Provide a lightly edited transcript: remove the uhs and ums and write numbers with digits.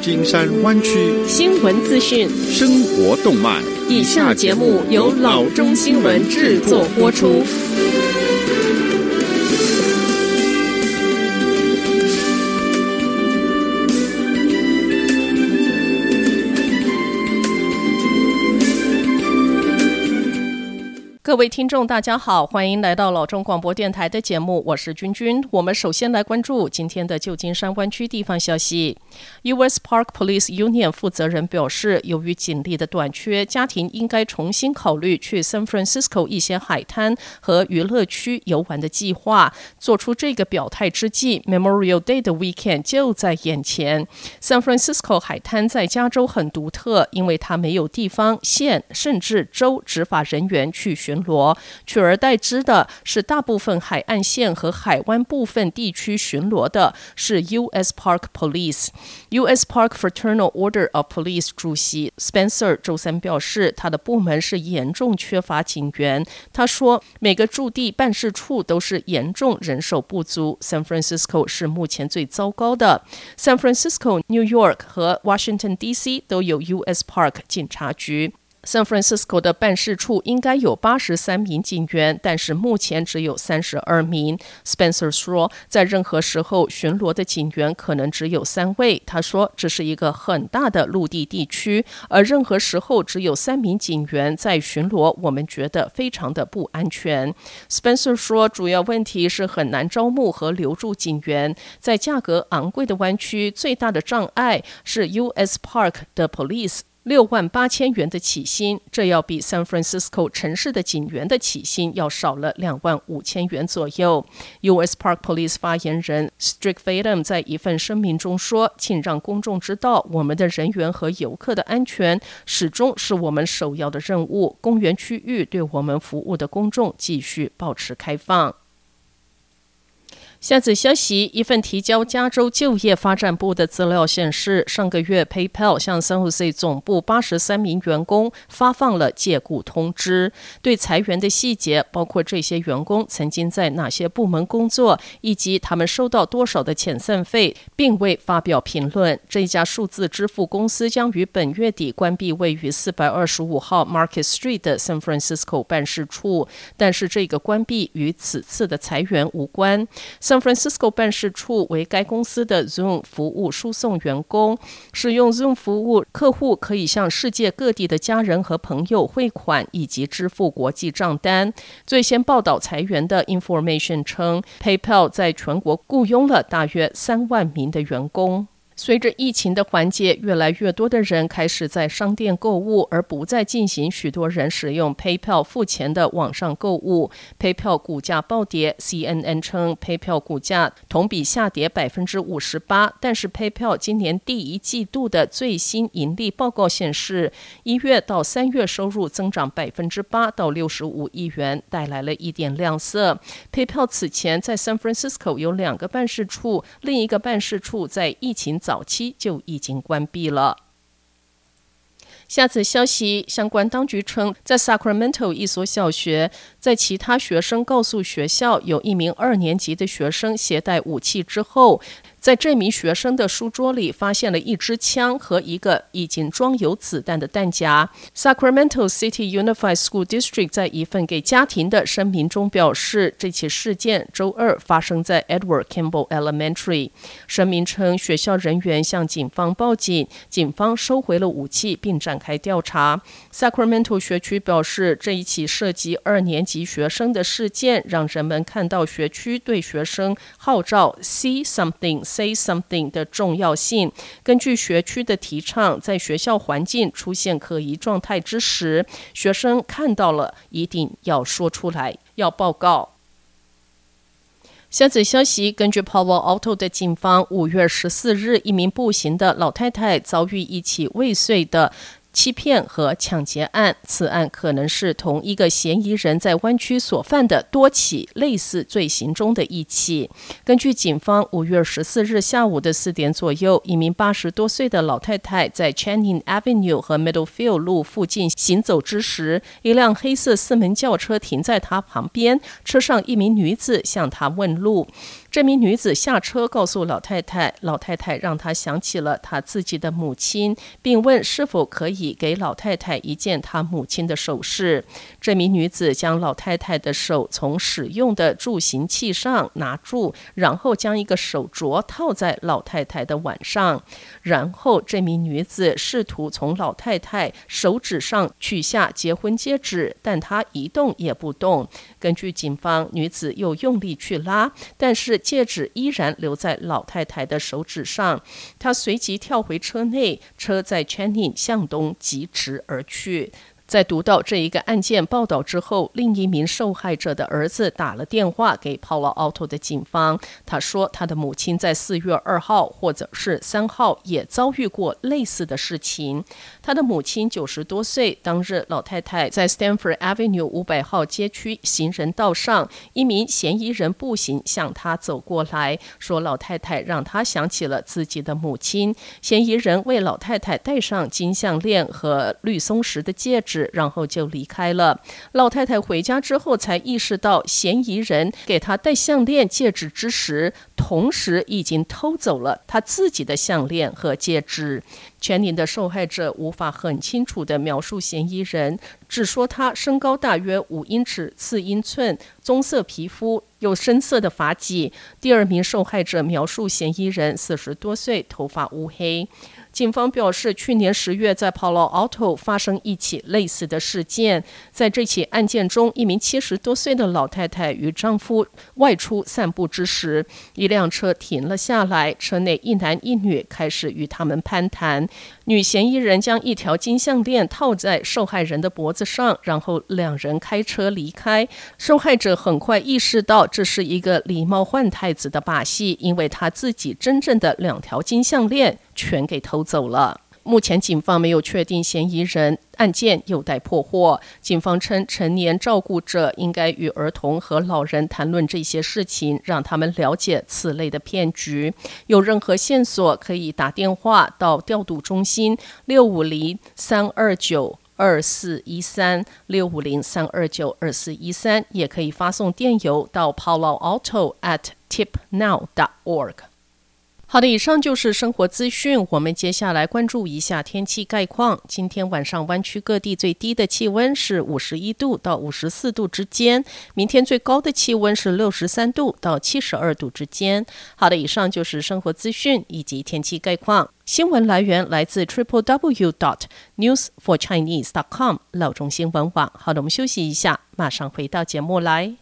金山湾区新闻资讯、 生活动脉。 以下节目由老中新闻制作播出。各位听众大家好，欢迎来到老中广播电台的节目，我是君君。我们首先来关注今天的旧金山湾区地方消息。 US Park Police Union 负责人表示，由于警力的短缺，家庭应该重新考虑去 San Francisco 一些海滩和娱乐区游玩的计划。做出这个表态之际， Memorial Day 的 weekend 就在眼前。 San Francisco 海滩在加州很独特，因为它没有地方、县甚至州执法人员去巡逻，取而代之的是大部分海岸线和海湾部分地区巡逻的是 US Park Police。US Park Fraternal Order of Police 主席 Spencer 周三表示，他的部门是严重缺乏警员。他说，每个驻地办事处都是严重人手不足， San Francisco 是目前最糟糕的。 San Francisco、New York 和 Washington DC 都有 US Park 警察局。San Francisco 的办事处应该有83名警员，但是目前只有32名。Spencer 说，在任何时候巡逻的警员可能只有3位。他说，这是一个很大的陆地地区，而任何时候只有3名警员在巡逻，我们觉得非常的不安全。Spencer 说，主要问题是很难招募和留住警员。在价格昂贵的湾区，最大的障碍是 US Park 的 Police68000元的起薪，这要比 San Francisco 城市的警员的起薪要少了25000元左右。 US Park Police 发言人 Strick Fadum 在一份声明中说，请让公众知道，我们的人员和游客的安全始终是我们首要的任务。公园区域对我们服务的公众继续保持开放。下则消息，一份提交加州就业发展部的资料显示，上个月 PayPal 向 San Jose 总部83名员工发放了解雇通知。对裁员的细节，包括这些员工曾经在哪些部门工作，以及他们收到多少的遣散费，并未发表评论。这一家数字支付公司将于本月底关闭位于425号 Market Street 的 San Francisco 办事处，但是这个关闭与此次的裁员无关。San Francisco 办事处为该公司的 Zoom 服务输送员工，使用 Zoom 服务，客户可以向世界各地的家人和朋友汇款以及支付国际账单。最先报道裁员的 Information 称， PayPal 在全国雇佣了大约3万名的员工。随着疫情的缓解，越来越多的人开始在商店购物，而不再进行许多人使用 PayPal 付钱的网上购物。PayPal 股价暴跌， CNN 称 PayPal 股价同比下跌 58%， 但是 PayPal 今年第一季度的最新盈利报告显示，1月到3月收入增长 8% 到65亿元，带来了一点亮色。 PayPal 此前在 San Francisco 有2个办事处，另一个办事处在疫情早期就已经关闭了。下次消息，相关当局称，在 Sacramento 一所小学，在其他学生告诉学校有一名2年级的学生携带武器之后，在这名学生的书桌里发现了一支枪和一个已经装有子弹的弹夹。 Sacramento City Unified School District 在一份给家庭的声明中表示，这起事件周2发生在 Edward Campbell Elementary。 声明称，学校人员向警方报警，警方收回了武器并展开调查。 Sacramento 学区表示，这一起涉及2年级学生的事件让人们看到学区对学生号召 See Something Say Something 的重要性。根据学区的提倡，在学校环境出现可疑状态之时，学生看到了一定要说出来，要报告。下则消息，根据 Palo Alto 的警方，5月14日，一名步行的老太太遭遇一起未遂的欺骗和抢劫案，此案可能是同一个嫌疑人在湾区所犯的多起类似罪行中的一起。根据警方5月14日下午的4点左右，一名80多岁的老太太在 Channing Avenue 和 Middlefield 路附近行走之时，一辆黑色4门轿车停在她旁边，车上一名女子向她问路。这名女子下车告诉老太太，老太太让她想起了她自己的母亲，并问是否可以给老太太一件她母亲的首饰。这名女子将老太太的手从使用的助行器上拿住，然后将一个手镯套在老太太的腕上。然后这名女子试图从老太太手指上取下结婚戒指，但她一动也不动。根据警方，女子又用力去拉，但是戒指依然留在老太太的手指上。她随即跳回车内，车在 Channing 向东疾驰而去。在读到这一个案件报道之后，另一名受害者的儿子打了电话给 Palo Alto 的警方。他说他的母亲在4月2号或者是3号也遭遇过类似的事情。他的母亲90多岁，当日老太太在 Stanford Avenue 500号街区行人道上，一名嫌疑人步行向他走过来，说老太太让他想起了自己的母亲。嫌疑人为老太太戴上金项链和绿松石的戒指，然后就离开了。老太太回家之后才意识到，嫌疑人给她戴项链戒指之时，同时已经偷走了她自己的项链和戒指。全年的受害者无法很清楚地描述嫌疑人，只说他身高大约5英尺4英寸，棕色皮肤，有深色的发髻。第二名受害者描述嫌疑人40多岁，头发乌黑。警方表示，去年10月在 Palo Alto 发生一起类似的事件。在这起案件中，一名70多岁的老太太与丈夫外出散步之时，一辆车停了下来，车内一男一女开始与他们攀谈。女嫌疑人将一条金项链套在受害人的脖子上，然后两人开车离开。受害者很快意识到这是一个狸猫换太子的把戏，因为他自己真正的2条金项链全给偷走了。目前警方没有确定嫌疑人，案件有待破获。警方称，成年照顾者应该与儿童和老人谈论这些事情，让他们了解此类的骗局。有任何线索可以打电话到调度中心650-329-2413 650-329-2413，也可以发送电邮到 paloalto@tipnow.org。好的，以上就是生活资讯。我们接下来关注一下天气概况。今天晚上湾区各地最低的气温是51度到54度之间，明天最高的气温是63度到72度之间。好的，以上就是生活资讯以及天气概况。新闻来源来自 www.newsforchinese.com 老中新闻网。好的，我们休息一下，马上回到节目来。